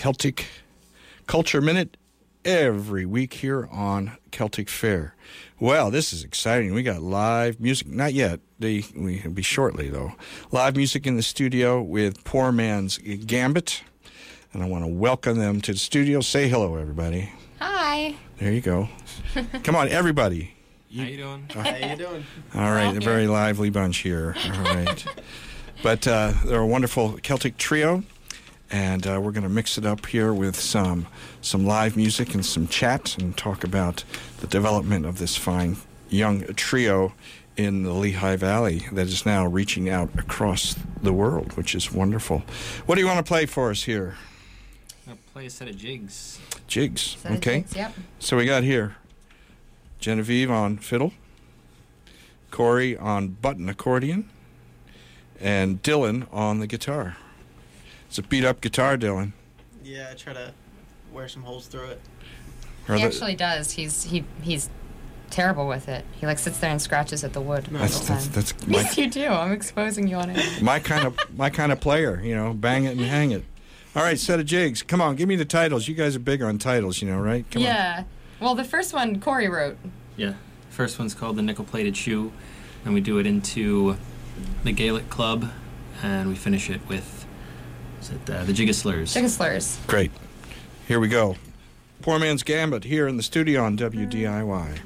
Celtic Culture Minute every week here on Celtic Fare. Well, this is exciting. We got live music. Not yet. We'll be shortly, though. Live music in the studio with Poor Man's Gambit. And I want to welcome them to the studio. Say hello, everybody. Hi. There you go. Come on, everybody. How you doing? How you doing? All right, a very lively bunch here. All right. But they're a wonderful Celtic trio. And we're going to mix it up here with some live music and some chat and talk about the development of this fine young trio in the Lehigh Valley that is now reaching out across the world, which is wonderful. What do you want to play for us here? I'll play a set of jigs. Jigs, Set of okay. jigs, yep. So we got here Genevieve on fiddle, Corey on button accordion, and Dylan on the guitar. It's a beat-up guitar, Dylan. Yeah, I try to wear some holes through it. Are He the- actually does. He's terrible with it. He sits there and scratches at the wood all the time. That's my, Yes, you do. I'm exposing you on it. my kind of player, bang it and hang it. All right, set of jigs. Come on, give me the titles. You guys are big on titles, right? Come on. Yeah. Well, the first one Corey wrote. Yeah. First one's called the Nickel-Plated Shoe, and we do it into the Gaelic Club, and we finish it with the Jig of Slurs. Jig of Slurs. Great. Here we go. Poor Man's Gambit here in the studio on WDIY.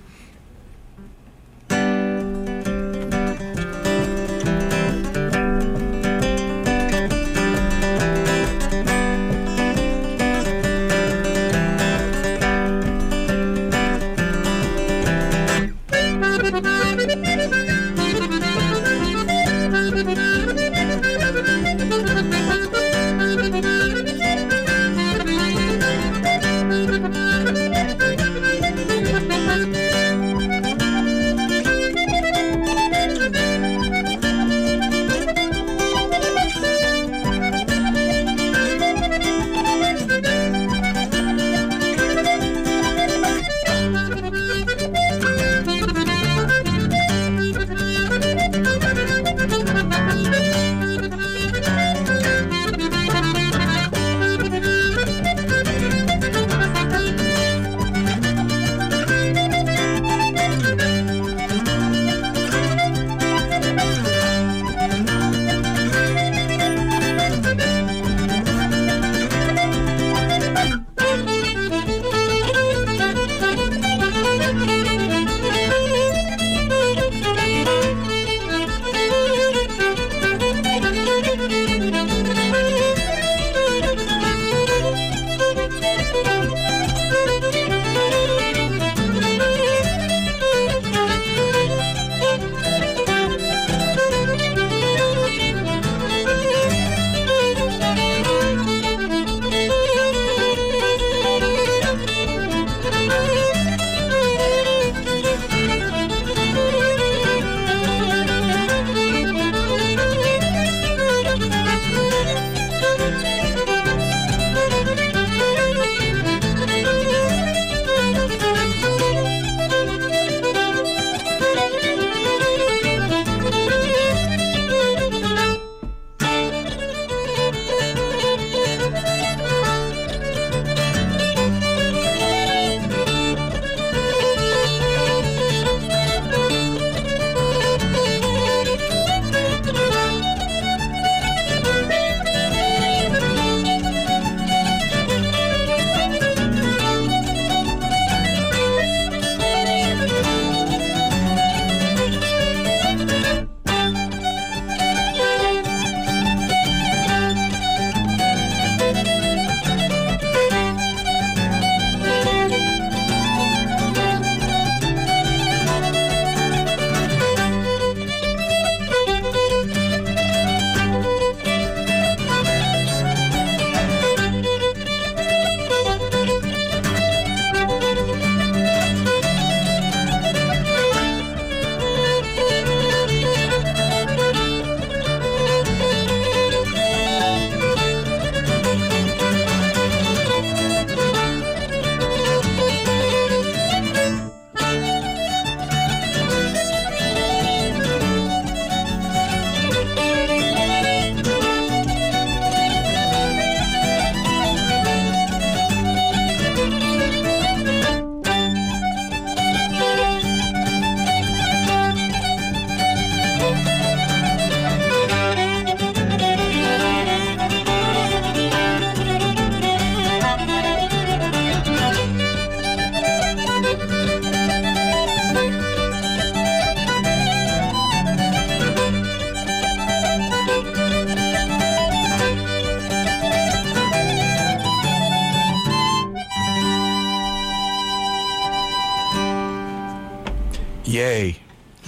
yay.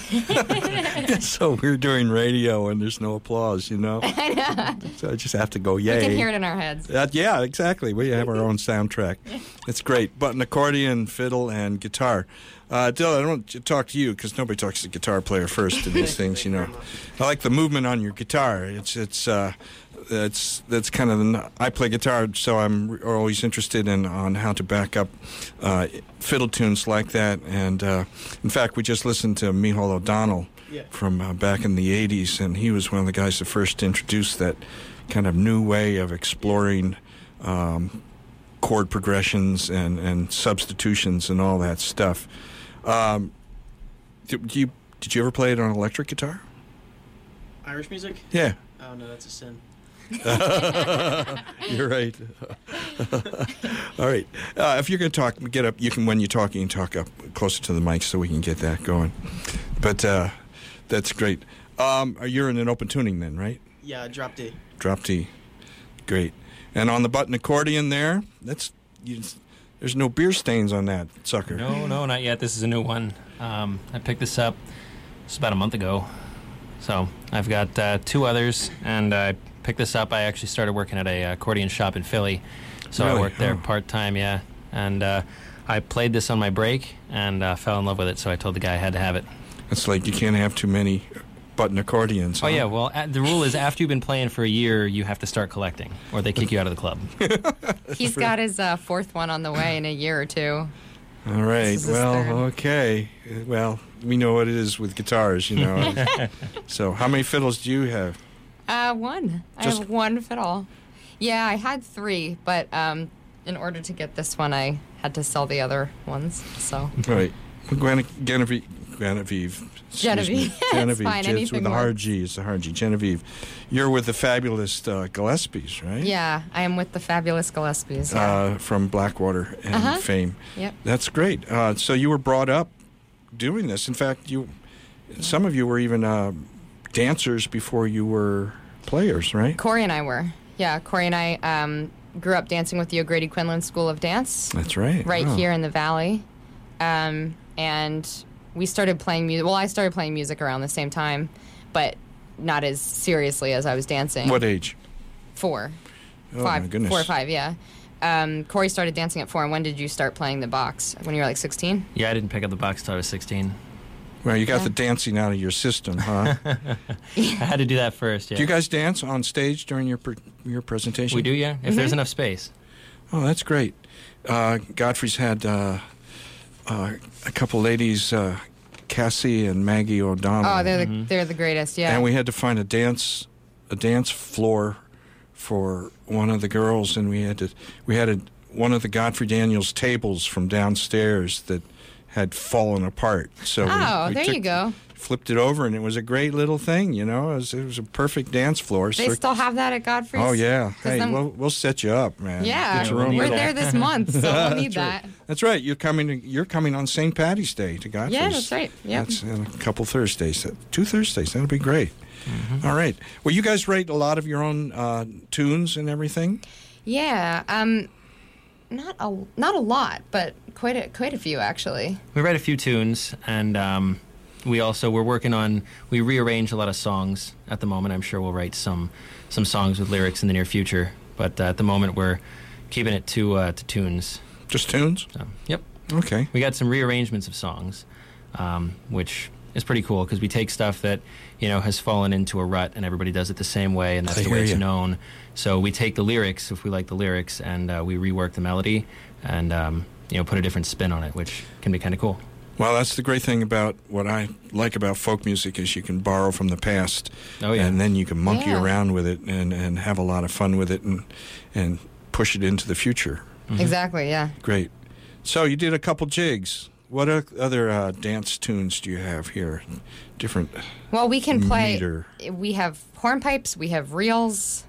So we're doing radio and there's no applause, you know? I know. So I just have to go yay. We can hear it in our heads. Yeah, exactly. We have our own soundtrack. It's great. Button accordion, fiddle, and guitar. Dylan, I don't want to talk to you because nobody talks to the guitar player first in these things, you know. I like the movement on your guitar. That's kind of I play guitar, so I'm always interested on how to back up fiddle tunes like that. And in fact, we just listened to Micheál O'Donnell from back in the '80s, and he was one of the guys that first introduced that kind of new way of exploring chord progressions and substitutions and all that stuff. Did you ever play it on electric guitar? Irish music? Yeah. Oh, no, that's a sin. You're right. All right. If you're going to talk, get up. You can, when you're talking, talk up closer to the mic so we can get that going. But that's great. You're in an open tuning then, right? Yeah, drop D. Drop D. Great. And on the button accordion there, there's no beer stains on that sucker. No, not yet. This is a new one. I picked this up just about a month ago. So I've got 2 others, and I picked this up. I actually started working at a accordion shop in Philly. So Really? I worked there part-time, yeah. And I played this on my break and fell in love with it, so I told the guy I had to have it. It's like you can't have too many button accordions. Oh, yeah. Well, the rule is after you've been playing for a year, you have to start collecting, or they kick you out of the club. He's got his 4th one on the way in a year or 2. All right. This is his Well, 3rd. okay. Well, we know what it is with guitars, you know. So how many fiddles do you have? 1. I Just- have 1 fiddle. Yeah, I had 3, but in order to get this one, I had to sell the other ones. So Right. Genevieve. Genevieve. It's fine, It's anything with the hard works. G. It's the hard G. Genevieve. You're with the fabulous Gillespies, right? yeah, I am with the fabulous Gillespies. Yeah. From Blackwater and fame. Yep. That's great. So you were brought up doing this. In fact, some of you were even dancers before you were players, right? Corey and I were. Yeah, Corey and I grew up dancing with the O'Grady Quinlan School of Dance That's right. right Oh. here in the Valley. And we started playing music. Well, I started playing music around the same time, but not as seriously as I was dancing. What age? 4. Oh, 5, my goodness. 4 or 5, yeah. Corey started dancing at 4. And when did you start playing the box? When you were like 16? Yeah, I didn't pick up the box till I was 16. Well, you got Yeah. the dancing out of your system, huh? I had to do that first, yeah. Do you guys dance on stage during your presentation? We do, yeah, if there's enough space. Oh, that's great. Godfrey's had a couple ladies, Cassie and Maggie O'Donnell. Oh, they're the greatest, yeah. And we had to find a dance floor for one of the girls, and we had one of the Godfrey Daniels tables from downstairs that had fallen apart. So we there you go. flipped it over, and it was a great little thing. You know, it was a perfect dance floor. They still have that at Godfrey's? Oh yeah. 'Cause Hey, then- we'll set you up, man. Yeah, Get your own we're we're little- there this month, so we'll need That's that. right. That's right. You're coming on St. Patty's Day to Godfrey's. Yeah, that's right. Yep. That's in a couple Thursdays. 2 Thursdays. That'll be great. All right. Well, you guys write a lot of your own tunes and everything. Yeah, not a lot, but quite a few actually. We write a few tunes, and we're working on, we rearrange a lot of songs at the moment. I'm sure we'll write some songs with lyrics in the near future, but at the moment we're keeping it to tunes. Just tunes? So, yep. Okay. We got some rearrangements of songs, which is pretty cool because we take stuff that, has fallen into a rut and everybody does it the same way, and that's I the way hear it's ya. known. So we take the lyrics, if we like the lyrics, and we rework the melody and, put a different spin on it, which can be kind of cool. Well, that's the great thing about what I like about folk music is you can borrow from the past, Oh, yeah. and then you can monkey Yeah. around with it and have a lot of fun with it and push it into the future. Exactly. Yeah. Great. So you did a couple jigs. What other dance tunes do you have here? Different Well, we can play. meter. We have hornpipes. We have reels.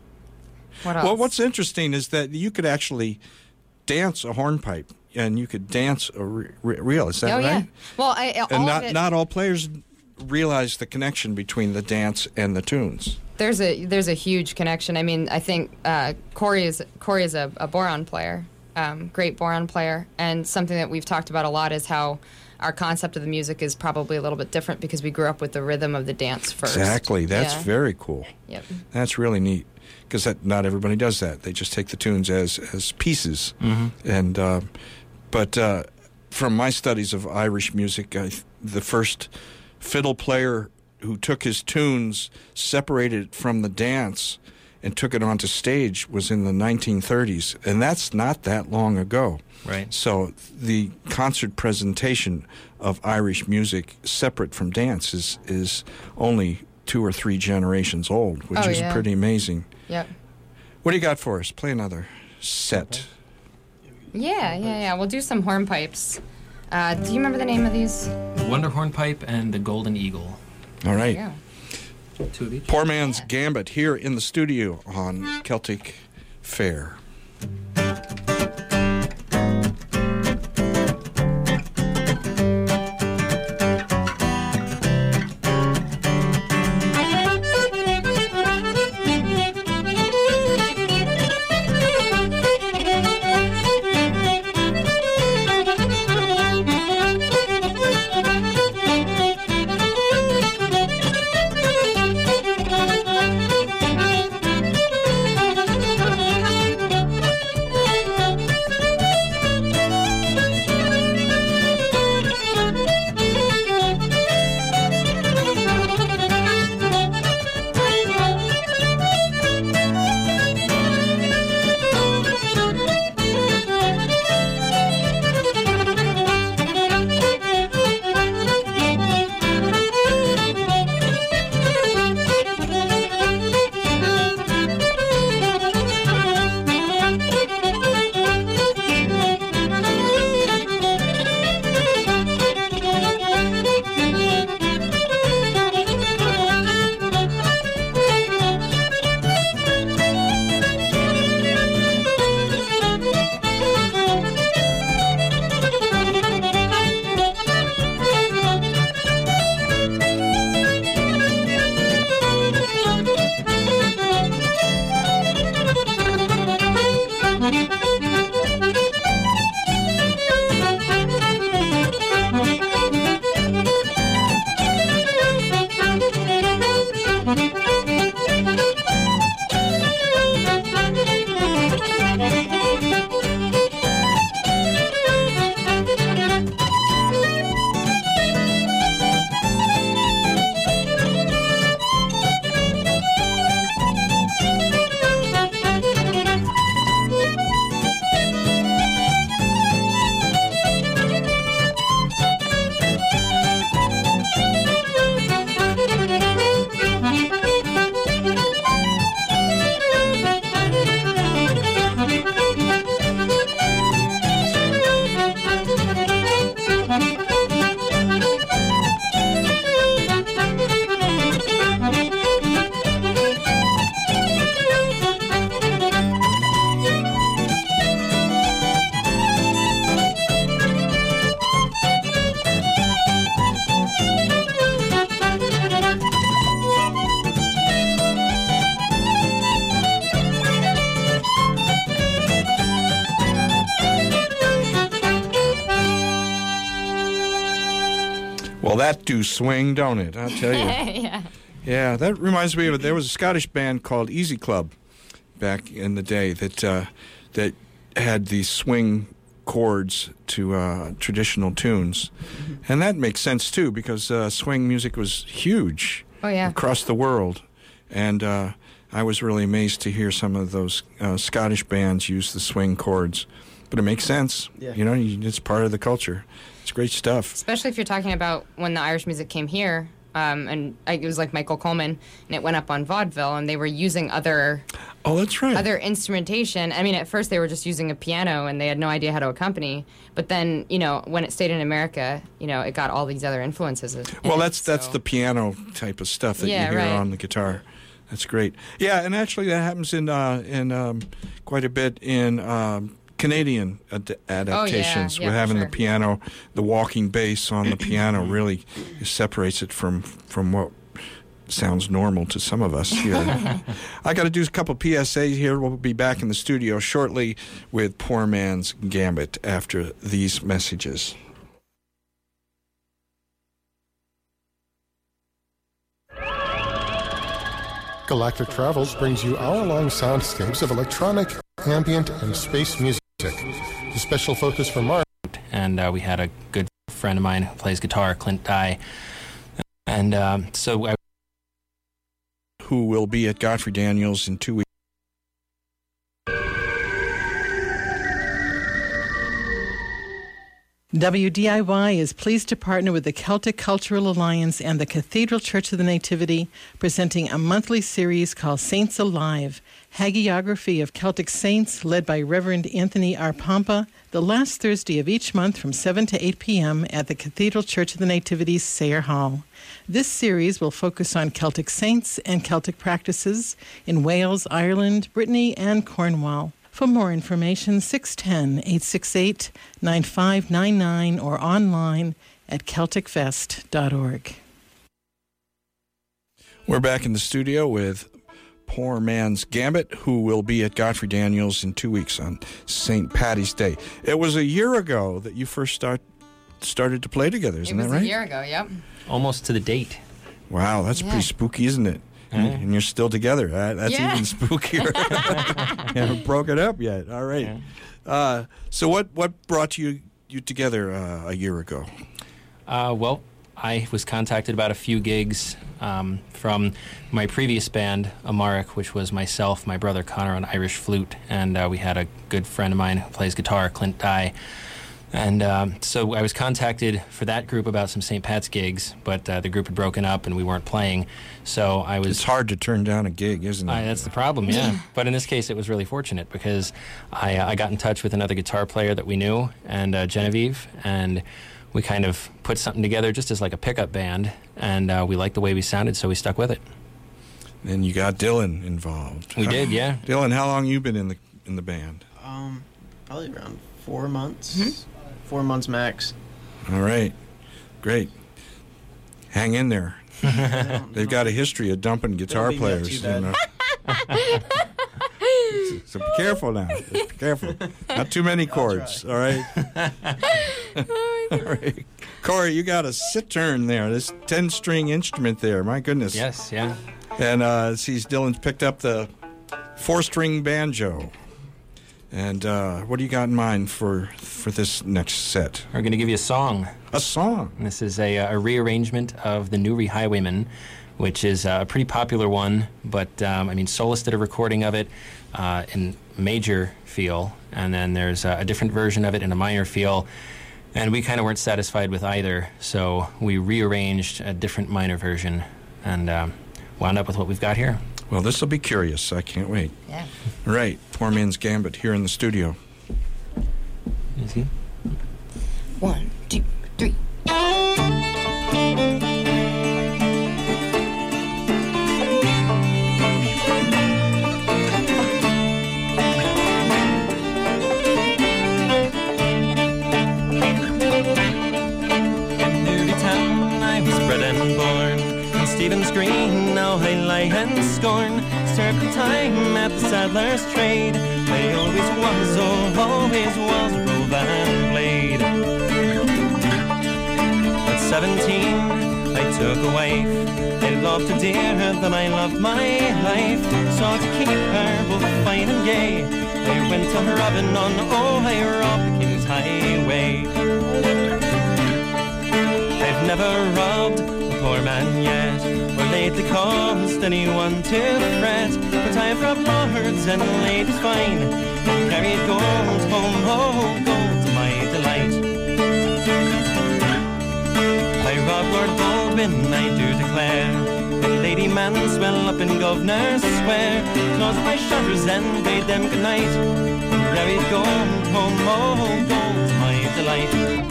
What else? Well, what's interesting is that you could actually dance a hornpipe and you could dance a reel. Is that Oh right? yeah. Well, And all of it, not all players realize the connection between the dance and the tunes. there's a huge connection. I mean, I think Corey is a boron player, great boron player, and something that we've talked about a lot is how our concept of the music is probably a little bit different because we grew up with the rhythm of the dance first. Exactly. That's Yeah. very cool. Yep. That's really neat because not everybody does that. They just take the tunes as pieces. And but from my studies of Irish music, the first fiddle player who took his tunes, separated it from the dance, and took it onto stage was in the 1930s, and that's not that long ago. Right. So the concert presentation of Irish music separate from dance is only 2 or 3 generations old, which Oh, is yeah. pretty amazing. Yep. What do you got for us? Play another set. Yeah. We'll do some hornpipes. Do you remember the name of these? Wonder Hornpipe and the Golden Eagle. All right. Yeah. 2 of each. Poor Man's Gambit here in the studio on Celtic Fair. Well, that do swing, don't it? I'll tell you. Yeah. Yeah, that reminds me of there was a Scottish band called Easy Club back in the day that had these swing chords to traditional tunes, and that makes sense too because swing music was huge Oh, yeah. across the world, and I was really amazed to hear some of those Scottish bands use the swing chords. But it makes sense. Yeah. You know, it's part of the culture. It's great stuff. Especially if you're talking about when the Irish music came here, and it was like Michael Coleman, and it went up on vaudeville, and they were using other Oh, that's right. instrumentation. I mean, at first they were just using a piano, and they had no idea how to accompany. But then, when it stayed in America, it got all these other influences. Well, that's the piano type of stuff that Yeah, you hear right. on the guitar. That's great. Yeah, and actually that happens in quite a bit in Canadian adaptations. yeah, We're for having sure. the piano, the walking bass on the piano really separates it from what sounds normal to some of us here. I got to do a couple PSAs here. We'll be back in the studio shortly with Poor Man's Gambit after these messages. Galactic Travels brings you hour-long soundscapes of electronic, ambient, and space music. The special focus for Mark. And we had a good friend of mine who plays guitar, Clint Dye. And who will be at Godfrey Daniels in 2 weeks. WDIY is pleased to partner with the Celtic Cultural Alliance and the Cathedral Church of the Nativity, presenting a monthly series called Saints Alive, hagiography of Celtic saints led by Reverend Anthony R. Pompa, the last Thursday of each month from 7 to 8 p.m. at the Cathedral Church of the Nativity's Sayre Hall. This series will focus on Celtic saints and Celtic practices in Wales, Ireland, Brittany, and Cornwall. For more information, 610-868-9599 or online at celticfest.org. We're back in the studio with Poor Man's Gambit, who will be at Godfrey Daniels in 2 weeks on St. Patty's Day. It was a year ago that you first started to play together, isn't that right? It was a year ago, yep. almost to the date. Wow, that's pretty spooky, isn't it? And you're still together. That's even spookier. You haven't broken up yet. All right. Yeah. So what brought you together a year ago? Well, I was contacted about a few gigs from my previous band, Amaric, which was myself, my brother Connor on Irish flute, and we had a good friend of mine who plays guitar, Clint Dye. And so I was contacted for that group about some St. Pat's gigs, but the group had broken up and we weren't playing. So I was... It's hard to turn down a gig, isn't it? That's the problem, yeah. But in this case, it was really fortunate because I got in touch with another guitar player that we knew, and Genevieve, and we kind of put something together just as like a pickup band, and we liked the way we sounded, so we stuck with it. Then you got Dylan involved. We did, yeah. Dylan, how long you been in the band? Probably around 4 months. 4 months max. All right. Great. Hang in there. They've got a history of dumping guitar players. You know. So be careful now. Just be careful. Not too many chords. All right. All right. Corey, you got a cittern there. This 10-string instrument there. My goodness. Yes, yeah. And see, Dylan's picked up the 4-string banjo. And what do you got in mind for this next set? We're going to give you a song. A song? And this is a rearrangement of the Newry Highwayman, which is a pretty popular one, but, Solus did a recording of it in major feel, and then there's a different version of it in a minor feel, and we kind of weren't satisfied with either, so we rearranged a different minor version and wound up with what we've got here. Well, this will be curious. I can't wait. Yeah. Right. Poor Man's Gambit here in the studio. Easy. 1, 2, 3. In Newry town I was bred and born. In Stephen's Green now I lie and scorn. Served the time at the saddler's trade. I always was, rove and blade. At 17 I took a wife. I loved her dearer than I loved my life. Sought to keep her both fine and gay. I went to robbing on, I robbed the King's Highway. I've never robbed a poor man yet, or laid the cause anyone to fret, but I've robbed lords and ladies fine, and carried gold home, gold to my delight. I robbed Lord Baldwin, I do declare, and Lady Manswell up in Governor's Square, closed my shutters and bade them good night, and carried gold home, gold to my delight.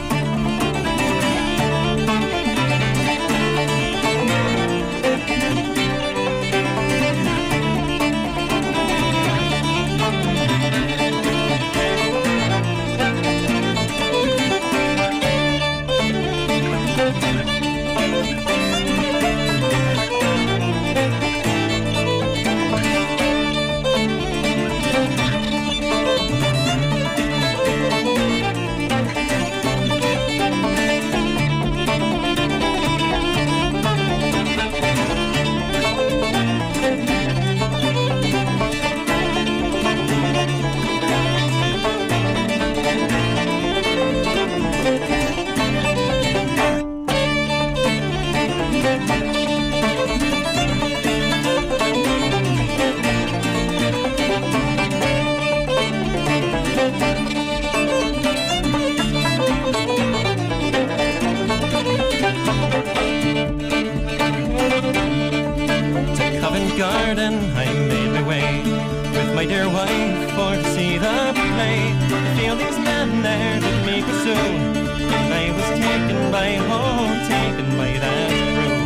with my dear wife for to see the play. To feel these men there did me pursue, and I was taken by that crew.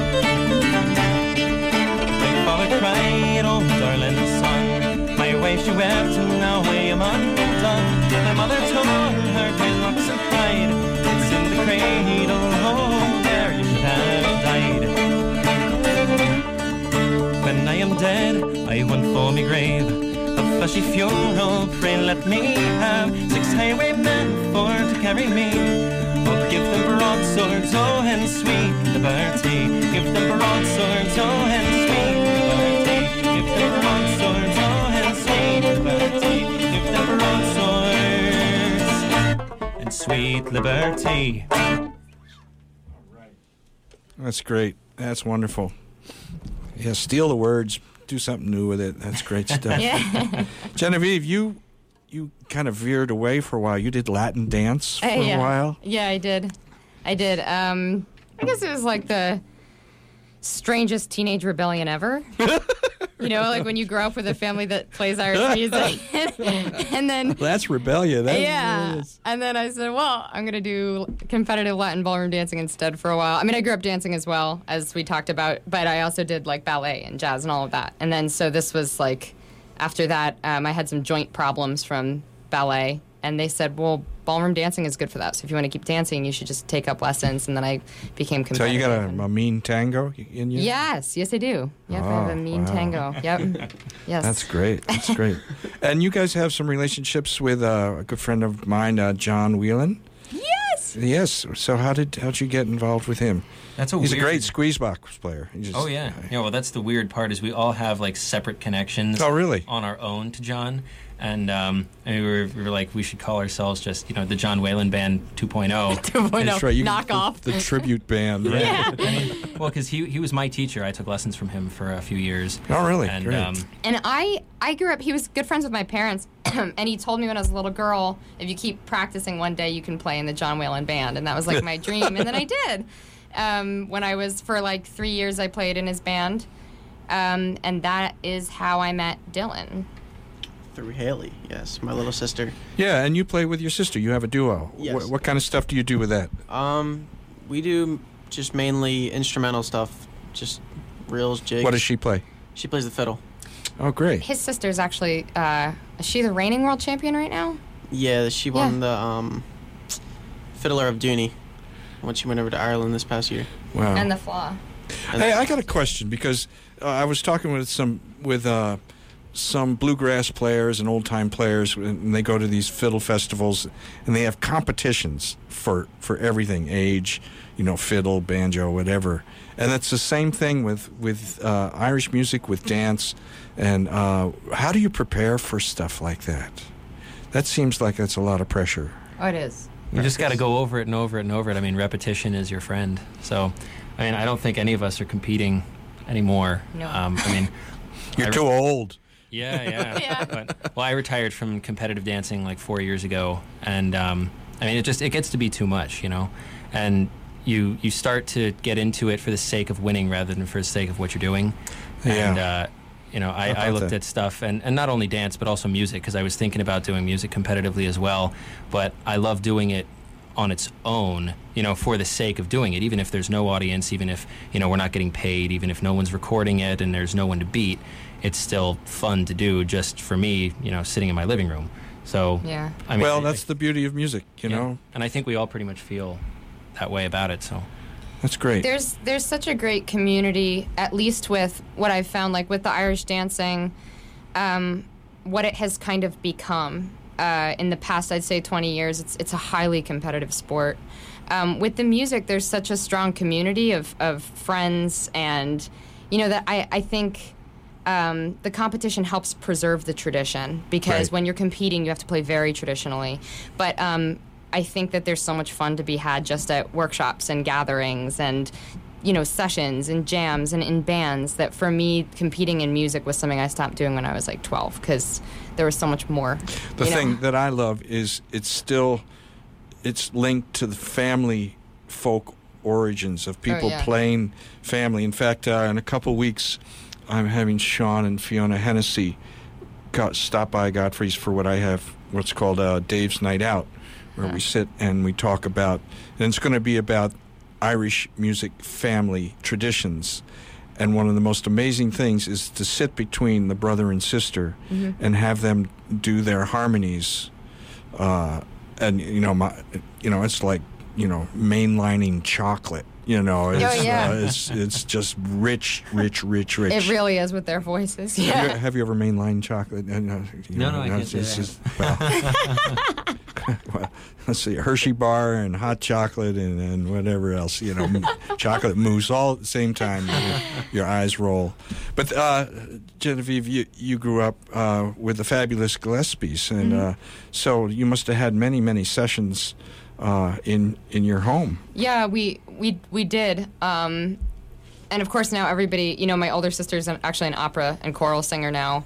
My father cried, oh darling son, my wife she wept, and now I am undone. My mother tore her grey locks and cried, it's in the cradle, oh there you should have died. When I am dead, I want for me grave a fleshy funeral, pray let me have 6 highwaymen for to carry me. Oh, give them broadswords, oh, and sweet liberty. Give them broadswords, oh, and sweet liberty. Give them broadswords, oh, and sweet liberty. Give them broadswords and sweet liberty. That's great. That's wonderful. Yeah, steal the words, do something new with it. That's great stuff. Yeah. Genevieve, you kind of veered away for a while. You did Latin dance for a while. Yeah, I did. I guess it was like the strangest teenage rebellion ever. You know, like when you grow up with a family that plays Irish music. And then... Well, that's rebellion. That's yeah. And then I said, well, I'm going to do competitive Latin ballroom dancing instead for a while. I mean, I grew up dancing as well, as we talked about, but I also did like ballet and jazz and all of that. And then so this was like, after that, I had some joint problems from ballet, and they said, well, ballroom dancing is good for that. So if you want to keep dancing, you should just take up lessons. And then I became competitive. So you got a mean tango in you? Yes, I do. Yep, I have a mean tango. Yep. Yes. That's great. That's great. And you guys have some relationships with a good friend of mine, John Whelan. Yes. Yes. So how'd you get involved with him? He's a great squeeze box player. Oh yeah. Yeah. Well, that's the weird part is we all have like separate connections. Oh really? On our own to John. And we were like, we should call ourselves just, the John Whelan Band 2.0. 2.0, That's right. knock off. The tribute band. Right? Yeah. I mean, well, because he was my teacher. I took lessons from him for a few years. Oh, really? And, great. And I grew up, he was good friends with my parents, and he told me when I was a little girl, if you keep practicing one day, you can play in the John Whelan Band. And that was like my dream. And then I did. When I was, for like 3 years, I played in his band. And that is how I met Dylan. Through Haley, yes, my little sister. Yeah, and you play with your sister. You have a duo. Yes. What kind of stuff do you do with that? We do just mainly instrumental stuff, just reels, jigs. What does she play? She plays the fiddle. Oh, great. His sister's actually, is she the reigning world champion right now? Yeah, she won the Fiddler of Dooney when she went over to Ireland this past year. Wow. And the Flaw. Hey, I got a question because I was talking with some bluegrass players and old-time players, and they go to these fiddle festivals, and they have competitions for everything, age, fiddle, banjo, whatever. And it's the same thing with Irish music, with dance. And how do you prepare for stuff like that? That seems like that's a lot of pressure. Oh, it is. You just got to go over it and over it and over it. I mean, repetition is your friend. So, I mean, I don't think any of us are competing anymore. No. You're too old. Yeah. Yeah. But, I retired from competitive dancing like 4 years ago, and it gets to be too much, and you start to get into it for the sake of winning rather than for the sake of what you're doing. Yeah. And I looked at stuff and not only dance but also music, because I was thinking about doing music competitively as well, but I love doing it on its own, for the sake of doing it, even if there's no audience, even if we're not getting paid, even if no one's recording it and there's no one to beat. It's still fun to do just for me, sitting in my living room. So, yeah. I mean, that's the beauty of music, you know? And I think we all pretty much feel that way about it, so. That's great. There's such a great community, at least with what I've found, like with the Irish dancing, what it has kind of become. In the past, I'd say 20 years, it's a highly competitive sport. With the music, there's such a strong community of friends, and, that I think... the competition helps preserve the tradition, because when you're competing, you have to play very traditionally. But I think that there's so much fun to be had just at workshops and gatherings and, sessions and jams and in bands, that for me, competing in music was something I stopped doing when I was like 12, because there was so much more. The thing that I love is it's linked to the family folk origins of people playing family. In fact, in a couple weeks, I'm having Sean and Fiona Hennessy stop by Godfrey's for what I have, what's called Dave's Night Out, where we sit and we talk about, and it's going to be about Irish music family traditions. And one of the most amazing things is to sit between the brother and sister and have them do their harmonies. And it's like mainlining chocolate. It's just rich. It really is with their voices. Yeah. Have you ever mainlined chocolate? No, I can't say that. Well, let's see, Hershey bar and hot chocolate and whatever else, chocolate mousse all at the same time. Your eyes roll. But Genevieve, you grew up with the fabulous Gillespies, and so you must have had many sessions in your home. Yeah, we did. And of course now everybody, my older sister's actually an opera and choral singer now.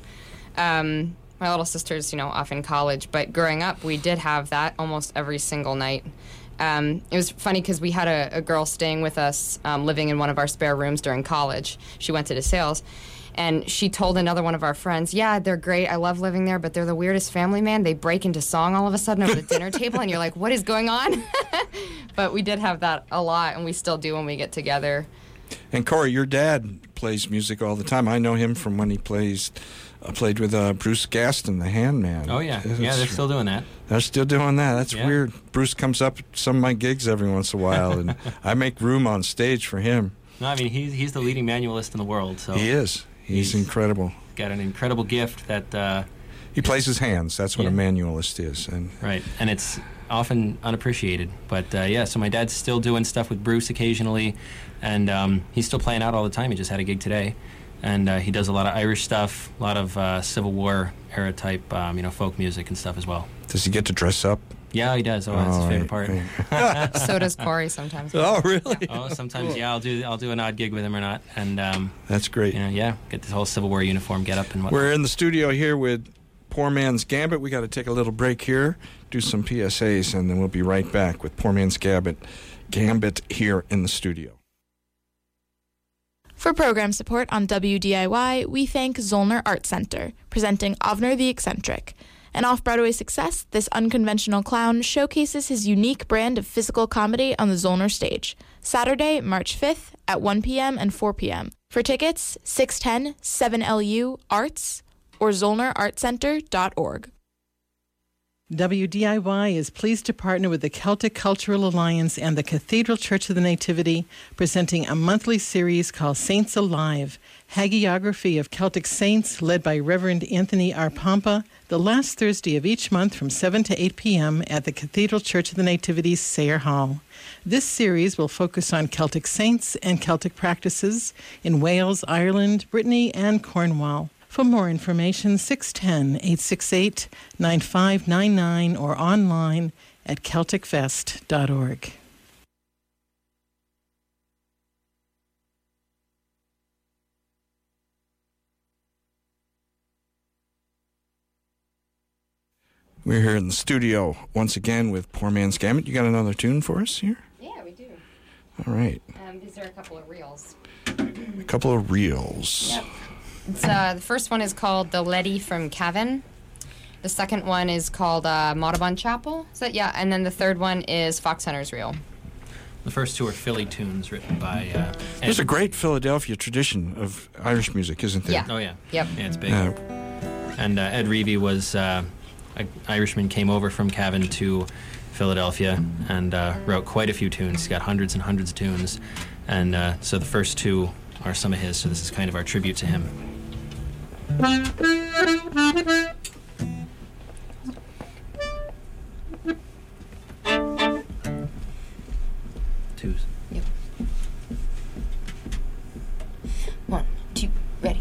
My little sister's, off in college. But growing up, we did have that almost every single night. It was funny because we had a girl staying with us, living in one of our spare rooms during college. She went to DeSales. And she told another one of our friends, yeah, they're great. I love living there, but they're the weirdest family, man. They break into song all of a sudden over the dinner table, and you're like, what is going on? But we did have that a lot, and we still do when we get together. And Corey, your dad plays music all the time. I know him from when he played with Bruce Gaston, the Handman. Oh, yeah. Yeah, they're still doing that. They're still doing that. That's weird. Bruce comes up at some of my gigs every once in a while, and I make room on stage for him. No, I mean, he's the leading manualist in the world. So he is. He's incredible. Got an incredible gift that... he plays his hands. That's what a manualist is. Right, and it's often unappreciated. But, so my dad's still doing stuff with Bruce occasionally, and he's still playing out all the time. He just had a gig today. And he does a lot of Irish stuff, a lot of Civil War era type, folk music and stuff as well. Does he get to dress up? Yeah, he does. That's his favorite part. So does Corey sometimes. Oh, really? Oh, sometimes, cool. Yeah. I'll do an odd gig with him or not, and that's great. Get this whole Civil War uniform get up and whatnot. We're in the studio here with Poor Man's Gambit. We got to take a little break here, do some PSAs, and then we'll be right back with Poor Man's Gambit here in the studio. For program support on WDIY, we thank Zollner Art Center, presenting Avner the Eccentric. An off-Broadway success, this unconventional clown showcases his unique brand of physical comedy on the Zollner stage. Saturday, March 5th at 1 p.m. and 4 p.m. For tickets, 610-7LU Arts or ZollnerArtCenter.org. WDIY is pleased to partner with the Celtic Cultural Alliance and the Cathedral Church of the Nativity, presenting a monthly series called Saints Alive, hagiography of Celtic saints led by Reverend Anthony R. Pompa, the last Thursday of each month from 7 to 8 p.m. at the Cathedral Church of the Nativity's Sayre Hall. This series will focus on Celtic saints and Celtic practices in Wales, Ireland, Brittany, and Cornwall. For more information, 610-868-9599 or online at CelticFest.org. We're here in the studio once again with Poor Man's Gambit. You got another tune for us here? Yeah, we do. All right. These are a couple of reels. A couple of reels. Yep. The first one is called The Letty from Cavan. The second one is called Maudabun Chapel. And then the third one is Fox Hunter's Reel. The first two are Philly tunes written by There's a great Philadelphia tradition of Irish music, isn't there? Yeah. Oh, yeah. Yep. Yeah, it's big. And Ed Reevy was an Irishman, came over from Cavan to Philadelphia and wrote quite a few tunes. He's got hundreds and hundreds of tunes. And so the first two are some of his, so this is kind of our tribute to him. Twos. Yep. 1, 2, ready.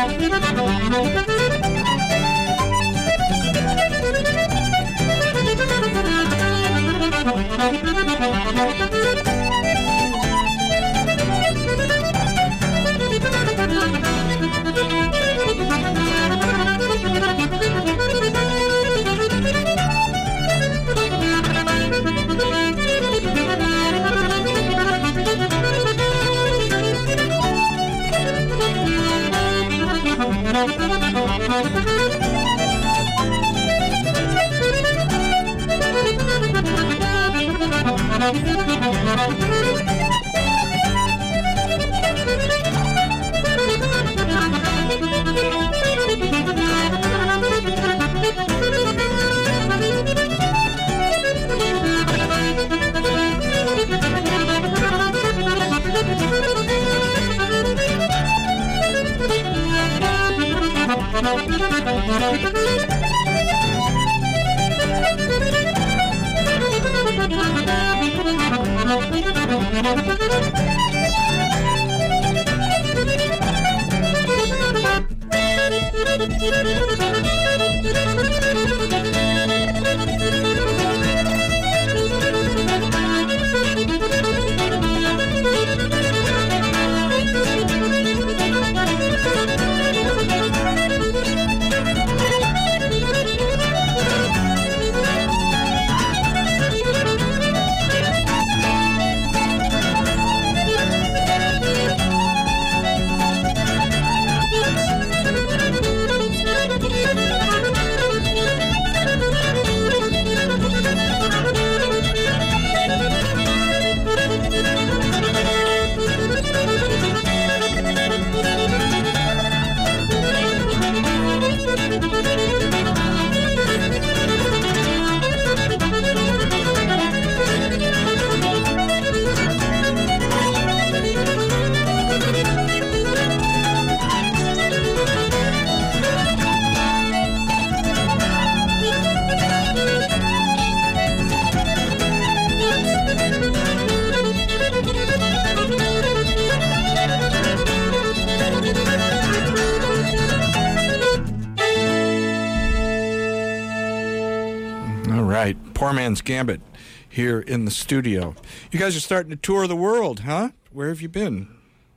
Poor Man's Gambit here in the studio. You guys are starting to tour the world, huh? Where have you been?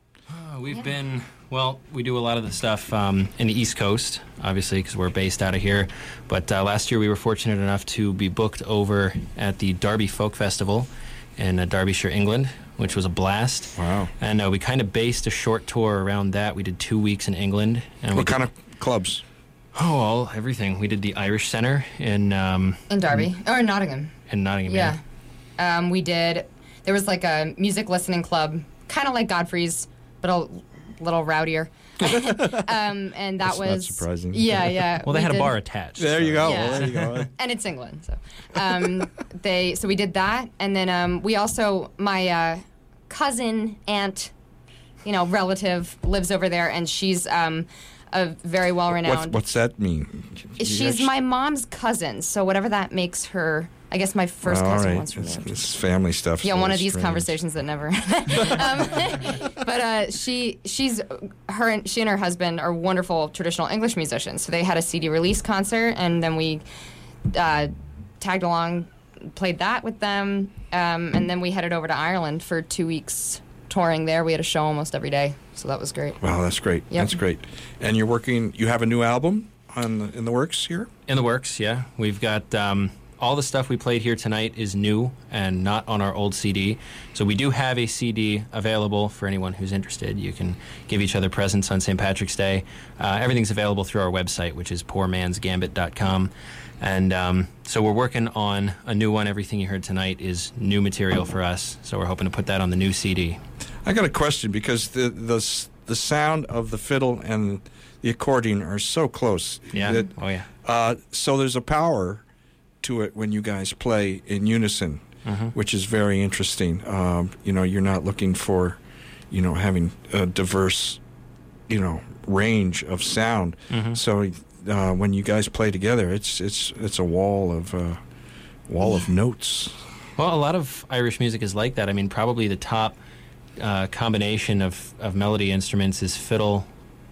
We've been, well, we do a lot of the stuff in the East Coast, obviously, because we're based out of here. But last year we were fortunate enough to be booked over at the Derby Folk Festival in Derbyshire, England, which was a blast. Wow. And we kind of based a short tour around that. We did 2 weeks in England. And what kind of clubs? Oh, all everything. We did the Irish Centre in Derby or in Nottingham. In Nottingham, yeah. We did. There was like a music listening club, kind of like Godfrey's, but a little rowdier. And that was not surprising. Yeah. Well, they had a bar attached. There you go. Yeah. Well, there you go. And it's England, so so we did that, and then we also my cousin, aunt, relative lives over there, and she's a very well-renowned. What's that mean? She's my mom's cousin, so whatever that makes her. I guess my first cousin once removed. It's family stuff. Yeah, one of these strange. conversations that never. But she and her husband are wonderful traditional English musicians. So they had a CD release concert, and then we tagged along, played that with them, and then we headed over to Ireland for 2 weeks touring there. We had a show almost every day, so that was great. Wow, that's great. Yep. That's great. And you're working. You have a new album in the works here. In the works, yeah. We've got. All the stuff we played here tonight is new and not on our old CD. So we do have a CD available for anyone who's interested. You can give each other presents on St. Patrick's Day. Everything's available through our website, which is poormansgambit.com. And so we're working on a new one. Everything you heard tonight is new material for us. So we're hoping to put that on the new CD. I got a question, because the sound of the fiddle and the accordion are so close. Yeah. So there's a power to it when you guys play in unison, which is very interesting. You're not looking for, having a diverse, range of sound. So when you guys play together, it's a wall of notes. Well, a lot of Irish music is like that. I mean, probably the top combination of melody instruments is fiddle,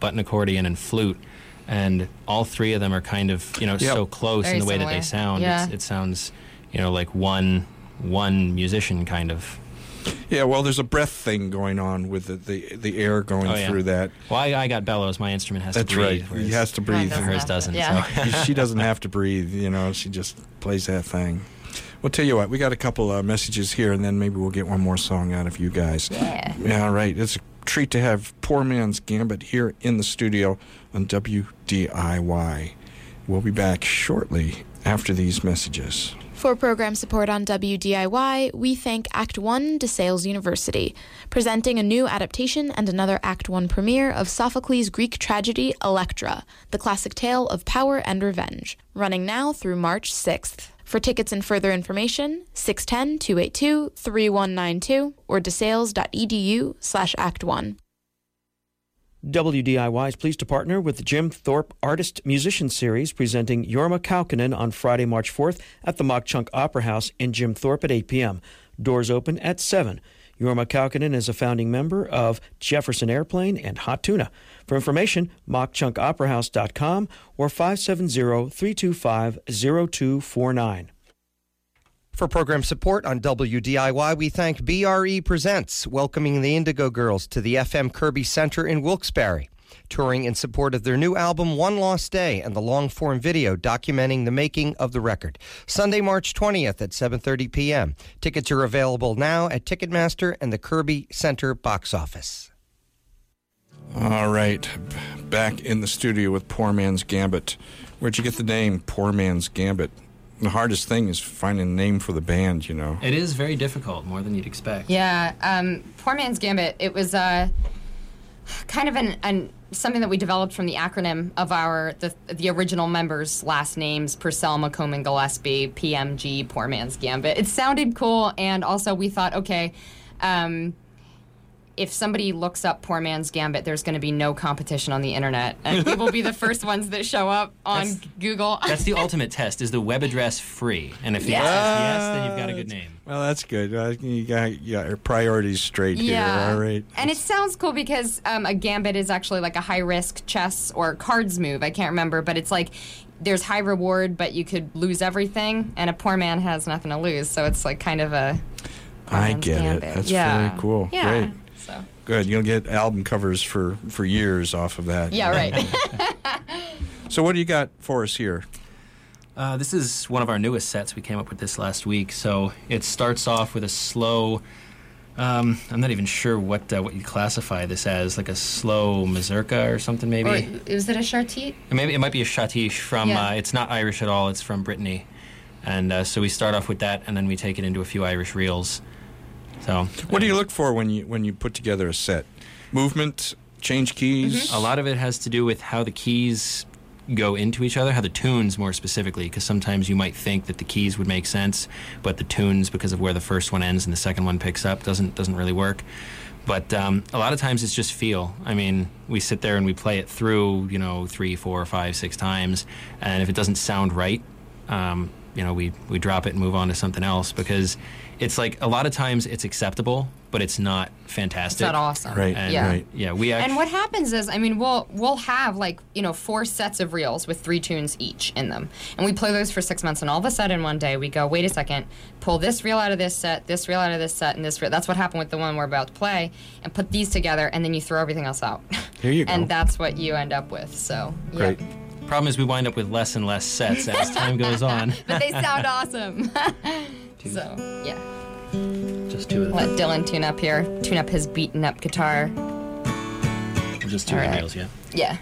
button accordion, and flute. And all three of them are kind of, so close Very in the way that similar. they sound. Yeah. It sounds, like one musician kind of. Yeah, well, there's a breath thing going on with the air going through that. Well, I got bellows. My instrument has That's to breathe. right. He has to breathe. Mine Hers doesn't. Yeah. So. She doesn't have to breathe, she just plays that thing. Well, tell you what, we got a couple messages here, and then maybe we'll get one more song out of you guys. Yeah. All right. It's a treat to have Poor Man's Gambit here in the studio on WDIY. We'll be back shortly after these messages. For program support on WDIY, we thank Act One DeSales University, presenting a new adaptation and another Act One premiere of Sophocles' Greek tragedy Electra, the classic tale of power and revenge, running now through March 6th. For tickets and further information, 610-282-3192 or desales.edu/Act1. WDIY is pleased to partner with the Jim Thorpe Artist Musician Series, presenting Jorma Kaukonen on Friday, March 4th at the Mock Chunk Opera House in Jim Thorpe at 8 p.m. Doors open at 7. Jorma Kaukonen is a founding member of Jefferson Airplane and Hot Tuna. For information, mockchunkoperahouse.com or 570-325-0249. For program support on WDIY, we thank BRE Presents, welcoming the Indigo Girls to the FM Kirby Center in Wilkes-Barre, touring in support of their new album, One Lost Day, and the long-form video documenting the making of the record. Sunday, March 20th at 7:30 p.m. Tickets are available now at Ticketmaster and the Kirby Center box office. All right. Back in the studio with Poor Man's Gambit. Where'd you get the name Poor Man's Gambit? The hardest thing is finding a name for the band, It is very difficult, more than you'd expect. Yeah, Poor Man's Gambit, it was kind of something that we developed from the acronym of the original members' last names, Purcell, McComb, and Gillespie, PMG, Poor Man's Gambit. It sounded cool, and also we thought, okay, if somebody looks up Poor Man's Gambit, there's going to be no competition on the internet, and we will be the first ones that show up on Google. That's the ultimate test. Is the web address free? And if the answer is yes, then you've got a good name. Well, that's good. You got your priorities straight here. All right. And it sounds cool because a gambit is actually like a high-risk chess or cards move. I can't remember, but it's like there's high reward, but you could lose everything, and a poor man has nothing to lose. So it's like kind of a I get it. That's very cool. Yeah. Great. So. Good. You'll get album covers for years off of that. Yeah, right. So what do you got for us here? This is one of our newest sets. We came up with this last week. So it starts off with a slow, I'm not even sure what you classify this as, like a slow mazurka or something maybe. Or is it a chartier? Maybe it might be a schottische from, it's not Irish at all, it's from Brittany. And so we start off with that, and then we take it into a few Irish reels. So, what do you look for when you put together a set? Movement, change keys? A lot of it has to do with how the keys go into each other, how the tunes more specifically, because sometimes you might think that the keys would make sense, but the tunes, because of where the first one ends and the second one picks up, doesn't really work. But a lot of times it's just feel. I mean, we sit there and we play it through, 3, 4, 5, 6 times, and if it doesn't sound right, we drop it and move on to something else, because it's like a lot of times it's acceptable, but it's not fantastic. It's not awesome. Right. And, right. Yeah. And what happens is, we'll have 4 sets of reels with 3 tunes each in them, and we play those for 6 months. And all of a sudden, one day we go, wait a second, pull this reel out of this set, this reel out of this set, and this reel. That's what happened with the one we're about to play, and put these together, and then you throw everything else out. Here you go. And that's what you end up with. So Great. Yeah. Problem is we wind up with less and less sets as time goes on. But they sound awesome. So yeah. Just 2 of them. Let Dylan tune up his beaten up guitar. Just 2 All right. reels, yeah. Yeah.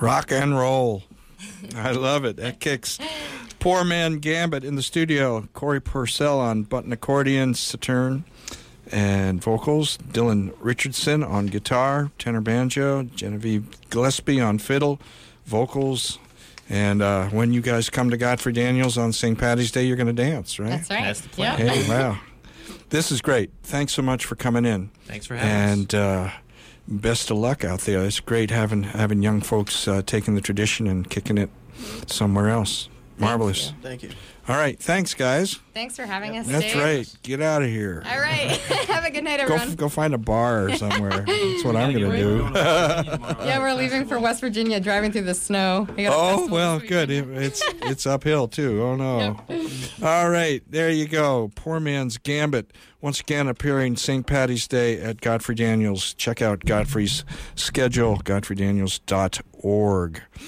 Rock and roll. I love it. That kicks. Poor Man Gambit in the studio. Corey Purcell on button accordion, Saturn, and vocals. Dylan Richardson on guitar, tenor banjo. Genevieve Gillespie on fiddle, vocals. And when you guys come to Godfrey Daniels on St. Patty's Day, you're going to dance, right? That's right. That's the plan. Hey, wow. This is great. Thanks so much for coming in. Thanks for having us. And best of luck out there. It's great having young folks taking the tradition and kicking it somewhere else. Marvelous. Thank you. All right. Thanks, guys. Thanks for having us. That's Dave. right. Get out of here. All right. Have a good night, everyone. Go find a bar or somewhere. That's what I'm going to do. Yeah, we're leaving for West Virginia, driving through the snow. We got a Oh, festival well, this good. weekend. It's uphill, too. Oh, no. All right. There you go. Poor Man's Gambit. Once again, appearing St. Patty's Day at Godfrey Daniels. Check out Godfrey's schedule, godfreydaniels.org.